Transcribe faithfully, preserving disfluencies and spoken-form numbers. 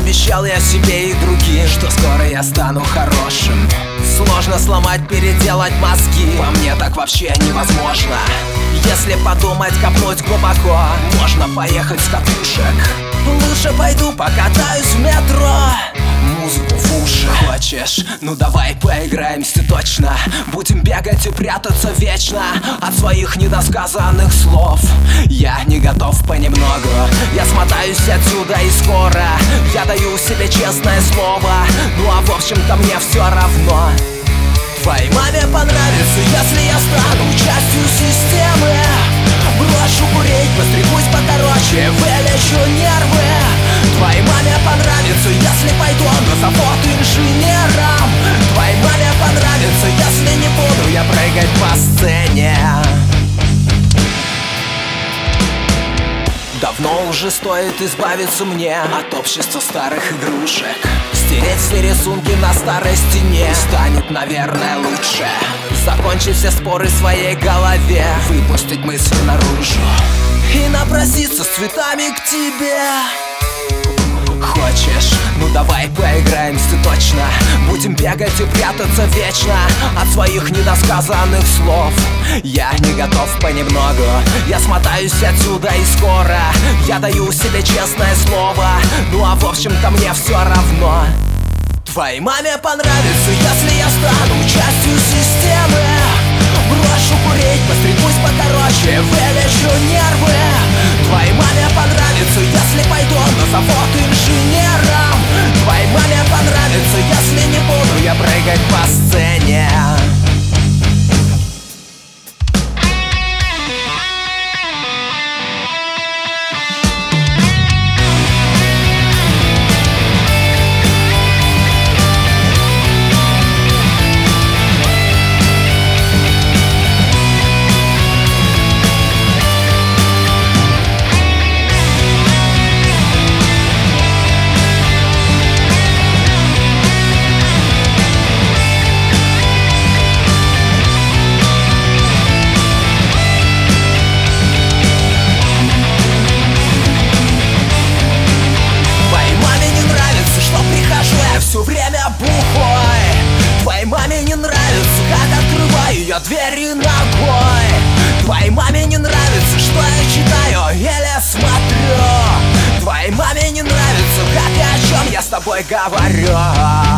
Обещал я себе и другим, что скоро я стану хорошим. Сложно сломать, переделать мозги, по мне так вообще невозможно. Если подумать, копнуть глубоко, можно поехать с катушек. Лучше пойду покатаюсь в метро, музыку в уши. Хочешь? Ну давай поиграемся точно. Будем бегать и прятаться вечно от своих недосказанных слов. Я не готов понемногу, я смотаюсь отсюда и скоро. Я даю себе честное слово, ну а в общем-то мне все равно. Твоей маме понравится, если я стану частью системы. Брошу курить, постригусь покороче, вылечу нервы. Твоей маме понравится, если пойду на завод инженером. Твоей маме понравится, если не буду я прыгать по сцене. Давно уже стоит избавиться мне от общества старых игрушек. Стереть все рисунки на старой стене станет, наверное, лучше. Закончить все споры в своей голове, выпустить мысли наружу и напроситься с цветами к тебе. Хочешь? Ну давай поиграемся точно. Будем бегать и прятаться вечно от своих недосказанных слов. Я не готов понемногу, я смотаюсь отсюда и скоро. Я даю себе честное слово, ну а в общем-то мне все равно. Твоей маме понравится, если я стану частью системы. Брошу курить, постригусь покороче, вылечу нервы. Твоей маме понравится, если пойду на завод инженером. Твоей маме понравится, если не буду я прыгать по сцене. Все время бухой. Твоей маме не нравится, как открываю я двери ногой. Твоей маме не нравится, что я читаю или смотрю. Твоей маме не нравится, как и о чем я с тобой говорю.